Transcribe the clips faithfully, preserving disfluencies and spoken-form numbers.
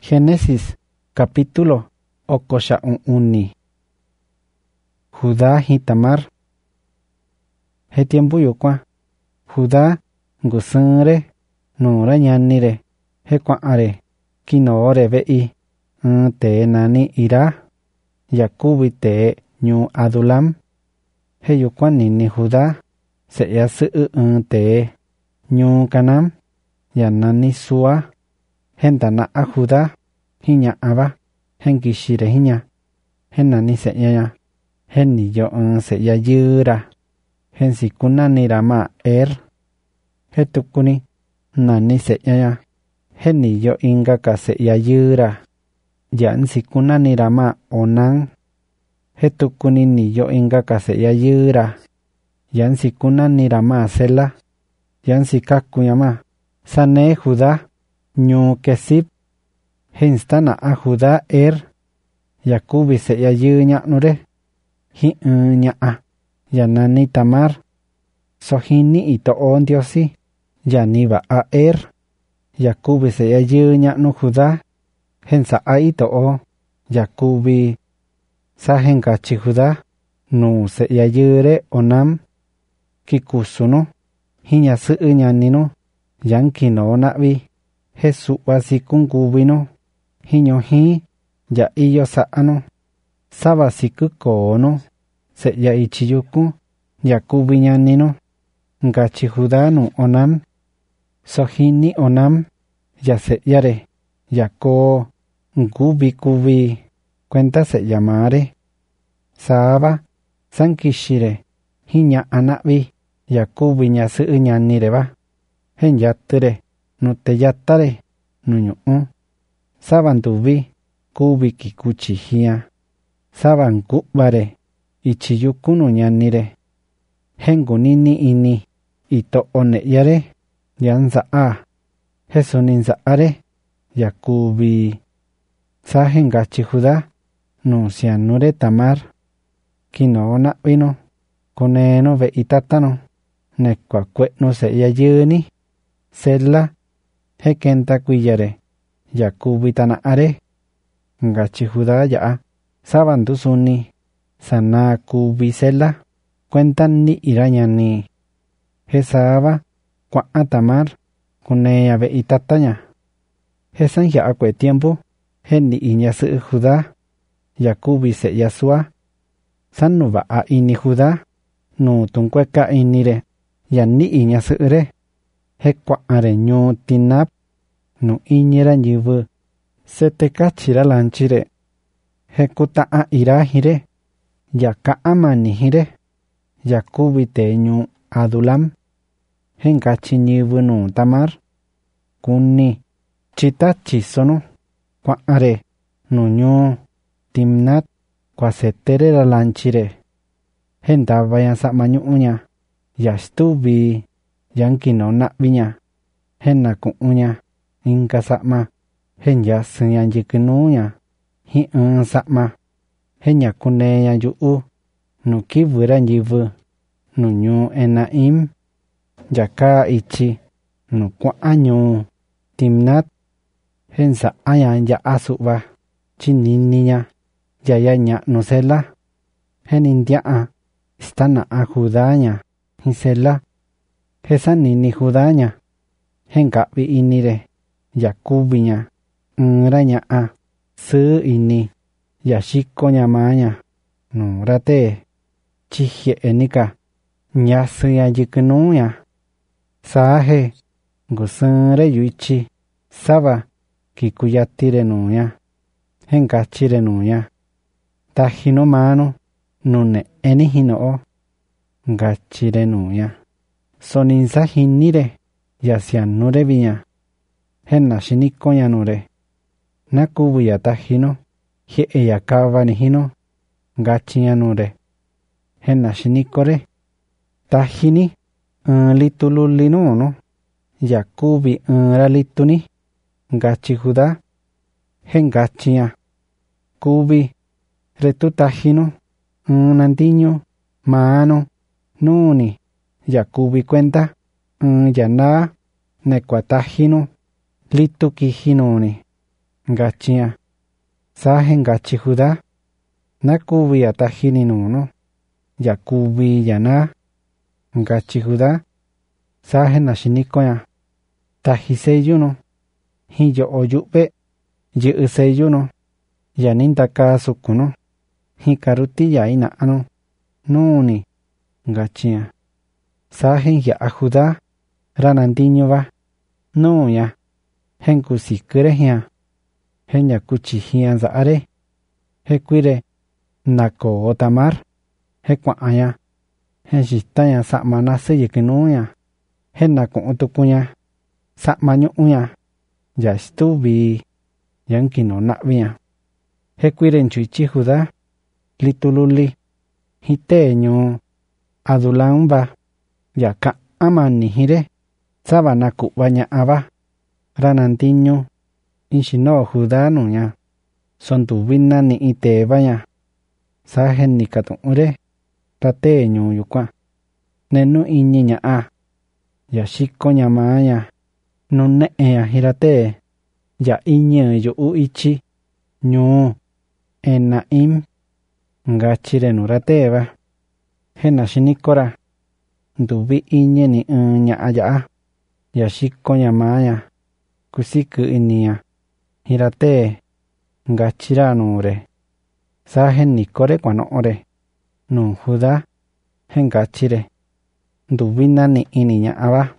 Génesis capítulo okoxa'un uni. Judá y Tamar. He tiempo yukua. Judá ngusɨnre nura ñanire. He kua'are kinore ve'i un te nani Ira. Yakubi te ñu Adulam. He yukua nini Judá se'ya sɨ'ɨ un te ñu Canam. Ya nani Sua. Henta na'a Judá jiña'aba henkixire jiña. Henani se'yaña. Heniyo un se'ya yɨra. Hensikunanira ma Er. Hetukuni nani se'yaña. Heniyo ingaka se'ya yɨra. Yansikunanira ma Onan. Hetukuni niyo ingaka se'ya yɨra. Yansikunanira ma Sela. Yansikakuña ma Sane Judá ñu Kesib. Henstana'a Judá Er. Yakubi se'ya yɨ ña'nure. Ji'ɨn ña'a yanani Tamar. Sojini ito'o Ndiosi yani va'a Er. Yakubi se'ya yɨ ña'nu Judá. Hensa'a ito'o Yakubi sa henkachi Judá nu se'ya yɨre Onam. Kikusunu jiña sɨ'ɨ ñaninu yankino na'vi. Jesu'va sikunkuvinu jiño jii ya iyo sa'anu. Sava sikɨkoonu se'ya ichiyuku Yakubi ñaninu. Ngachi Judá nu Onam. Sojini Onam ya se'yare yakoo nkuvi kuvi kuenta se'ya mare. Sava sankixire jiña'a na'vi Yakubi ñasɨ'ɨ ñanireva. Henyatɨre nute yatare nu ñu'u. Sava ntuvi kuvi kikuchi jia. Sava nku'vare ichiyuku nu ñanire. Henkunini ini ito'o ne'yare yansa'a. Jesuni nsa'are Yakubi sa henkachi Judá nu sianure Tamar. Kino na'vinu kunenu ve'i tatanu. Nekua kue'nu se'ya yɨni Sela. Hekenta kuiyare Yakubi tana'are. Ngachi Judá ya'a sava ntusuni sana kuvi Sela kuenta ni'ira ñani. Jesava kua'a Tamar kuneña ve'i tataña. Jesanjia'a kue'e tiempo heni'i ñasɨ'ɨ Judá Yakubi se'ya Sua. Sanu va'a ini Judá nu tunkueka inire yani'i ñasɨ'ɨre. Hekua'are ñu Tinap nu iñira nyɨvɨ setekachira lanchire. Hekuta'a Ira jire. Yaka'a mani jire. Yakubi te ñu Adulam. Henkachi nyɨvɨ nu Tamar. Kuni chita chisonu kua'are nu ñu Timnat kuasetere ra lanchire. Hentavaña sa'ma ñu'uña. Yastuvi yankino na'viña. Henaku'uña inka sa'ma. Henyasɨña nyɨkɨnuña ji'ɨn sa'ma. Henyakuneña yu'u nu kivɨra nyɨvɨ nu ñu Enaim. Yakaa ichi nu kua'a ñu Timnat. Hensa'aña ya'a su'va chininiña yaya ña'nu Sela. Henintia'a stana'a Judáña jin Sela. Jesanini Judáña. Henka'vi inire Yakubiña ɨɨnra ña'a sɨɨ ini yaxikoña maña nu rate chijie'enika ñasɨña nyɨkɨnuña. Saje ngusɨnre yuichi sava kikuyatire nuña. Henkachire nuña. Tajinu manu nu ne'eni jino'o. Ngachire nuña. Soninsa jinire yasianure viña. Hena xinikoña nure. Nakuvi yatajinu jie'e yakavani jinu. Ngachiña nure. Hena xinikore. Tajini ɨɨn litu luli nunu. Yakubi ɨɨnra lituni. Ngachi Judá. Henkachiña. Kuvi retu tajinu ɨɨn nantiñu manu nuni. Yakubi kuenta ɨɨn yanaa nekua tajinu litu kijinuni. ngachia. Saje ngachi Judá. Nakuvi atajini nuno. Yakuvi yana. Ngachi Judá. Saje nashinikoya. Taji seyuno. Hiyo oyupe. Yi seyuno. Yanintaka sukuno. Hikaruti ya inaano. Nuni. Ngachia. Saje ya Judá. Ranandiño va. No ya. Henku sikere hia. Henya kuchi hia zaare. Hekuire. Nako o Tamar. Hekuaya. Henshitaya sakmana seyekinuya. Henako utukunya. Sakmanyo uya. Ya estuvi. Yankino navia. Hekuire nchuichi Judá. Litululi. Hiteño. Adulaumba. Yaka amani hire. Sabana kubanya aba. Ranandiño. Inshino Judá nuya. Sontuvina ni ite vaya. Sajen ni katunure. Tateño yukwa. Nenu iñiña a. Yashiko nyamaya. Nune ea hirate. Ya iñe yo uichi. Nyu. Enaim. Ngachire nurateva. Hena shinikora. Nduvi iñe ni uña aya. Yashiko nyamaya. Kusiku inia. Hirate. Ngachira nure. Sajen nikore kwanoore. Nu Judá. Hengachire. Nduvina ni iniña aba.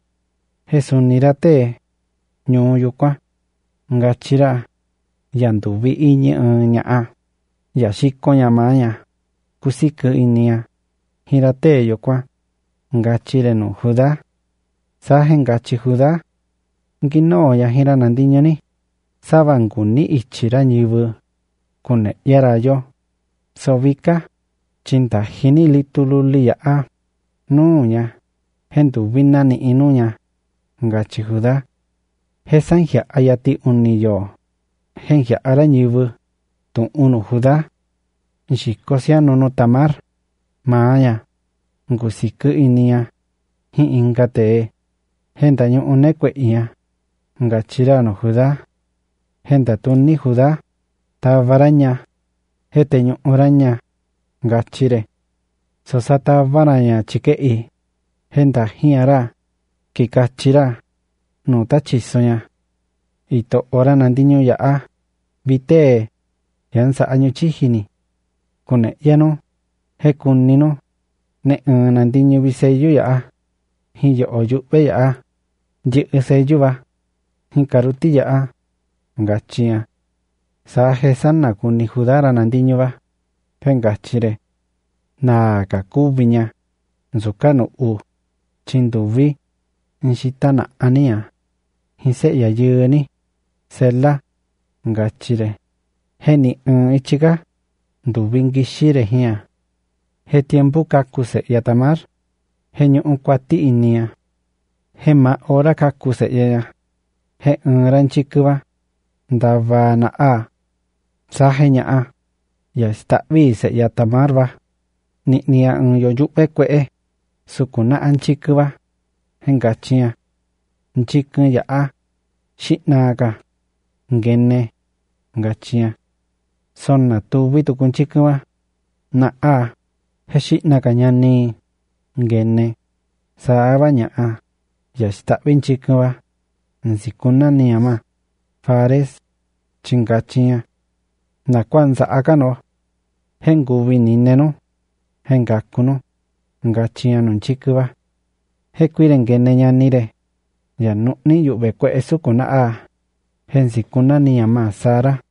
Jesunirate. Nyu yukwa. Ngachira. Yanduvi iñe uña a. Yashiko nyamaya. Kusiku inia. Hirate yukwa. Ngachire nu Judá. Sajen ngachi Judá. Ngino ya hiranandiño ni. Sabanguni ichira nyivu. Kune yarayo. Sobika. Chintahini litululi ya a. Nuña. Henduvina ni inuña. Ngachi Judá. Hesanjia ayati uniyo. Henjia ara nyivu. Tu unu Judá. Nshikosia nono Tamar. Maaya. Ngusiku inia. Hi ingate. Hendaño unekwe iya. Ngachirano Judá. Hendatuni Judá. Tavaraña. Heteño oraña. Ngachire. Sosata varaña chikei. Henda hiara. Kikachira. Nuta chisoña. Ito oranandiño ya a. Vite. Yansa año chihini. Kune yano. Hekunino. Ne unandiño viseyu ya a. Hiyo oyupe ya a. Yi seyu va. Hikaruti ya a. Ngachia. Saje sana kuni Judá ranandiño va. Hengachire. Na kakubiña. Nzukano u. Chinduvi. Nshitana ania. Hise ya yuni. Sela. Ngachire. Heni un ichiga. Nduvingishire hia. He tiempo kakuse ya Tamar. He un kwati inia. He ma ora kakuse ya. He un ranchikuva. Ndava na a. Saje nya a. Ya stavi se ya Tamar va. Ni nia un yoyupe kwe. Sukuna anchikuva. Hengachia. Nchiku ya a. Shinaga. Ngene. Ngachia. Sonna tuvi tukunchikuva. Na a. He shinaga nyani. Ngene. Saaba nya a. Ya stavi nchikuva. Nzikuna niyama. Fares. Chingachia. Na kwanza akano. Henguvi nineno. Hengakuno. Ngachia nunchikuva. Hekuire ngene nyanire. Ya nuni yube kwe esukuna a. Henzikuna niyama Sara.